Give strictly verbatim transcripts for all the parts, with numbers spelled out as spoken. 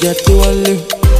get to a live.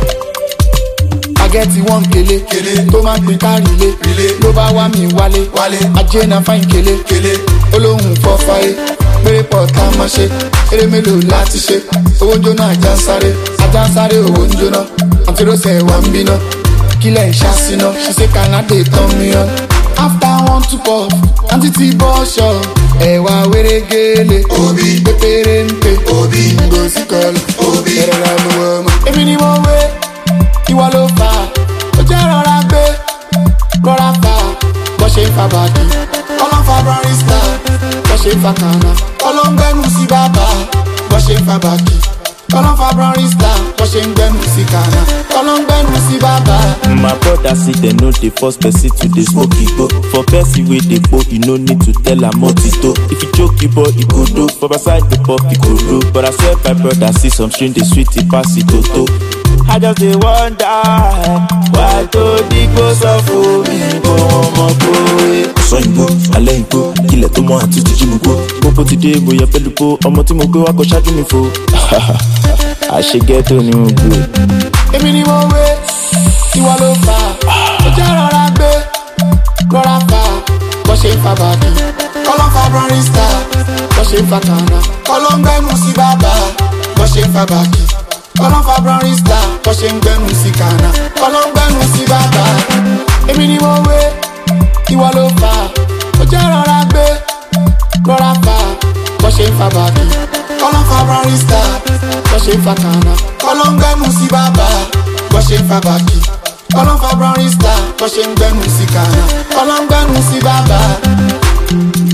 I get one kele, kele. To man pin ká relé, relé. Ló bá wá mi wálé, wálé. Ajé na fine kele, kele. Olóhùn fọ́ fáyé, péré pọ̀ tá a máa ṣe. Eré mélòó láti ṣe, owó ń jóná ajá ń sáré. Ajá ń sáré owó ń jóná, àǹtí Rósẹ̀ wá ń bínú. Kílẹ̀ ń ṣàṣìná, she say Canada turn me on. After one two puff, àǹtí ti bọ́ ṣọ. Ẹ̀wà wéré gélé, Obi. Pépéré ń pè, Obi. Ngòsí kọlù, Obi. Ẹ̀rọ ra mi wọ̀ ọmọ. Èmi ni mo wé. Ìwọ ló fà á, ó jẹ́ rọra gbé, rọra fà á, bọ́ ṣe ń fa bàdí. Kọ́lọ́ ń fa barista, bọ́ ṣe ń fa kànáà. Kọ́lọ́ ń gbẹ́nu sí bàbá, bọ́ ṣe ń fa bàdí. Kọ́lọ́ ń fa barista, bọ́ ṣe ń gbẹ́nu sí kànáà. Kọ́lọ́ ń gbẹ́nu sí bàbá. My brother say they know the first person to the smoke it go. For person with the boat, you no need to tell a motito. If you choke you boy, you go do. For beside the pop, you go do. But I swear my brother see some string, the sweet, it pass it toto. I just dey wonder why to the ghost of me go mo go. So ingo, ale ingo, kile to mo àti tiji mo go. Popo ti dé boya pẹ̀lú po, ọmọ tí mo gbé wá kó ṣáájú mi fo. I should get to new good. Èmi ni mo wé, ìwọ ló fà á. Ó jẹ́ rọra gbé, rọra fà á, bọ́ ṣe ń fa bàdí. Kọ́lọ́ ń fa barista, bọ́ ṣe ń fa kànáà. Kọ́lọ́ ń gbẹ́nu sí bàbá, bọ́ ṣe ń fa bàdí. Kọ́lọ́ ń fa barista, bọ́ ṣe ń gbẹ́nu sí kànáà. Kọ́lọ́ ń gbẹ́nu sí bàbá. Èmi ni mo wé, ìwọ ló fà á. Ó jẹ́ rọra gbé, rọra fà á, bọ́ ṣe ń fa bàdí. Kọ́lọ́ ń fa barista, bọ́ ṣe ń fa kànáà. Kọ́lọ́ ń gbẹ́nu sí bàbá, bọ́ ṣe ń fa bàdí. Kọ́lọ́ ń fa barista, bọ́ ṣe ń gbẹ́nu sí kànáà. Kọ́lọ́ ń gbẹ́nu sí bàbá.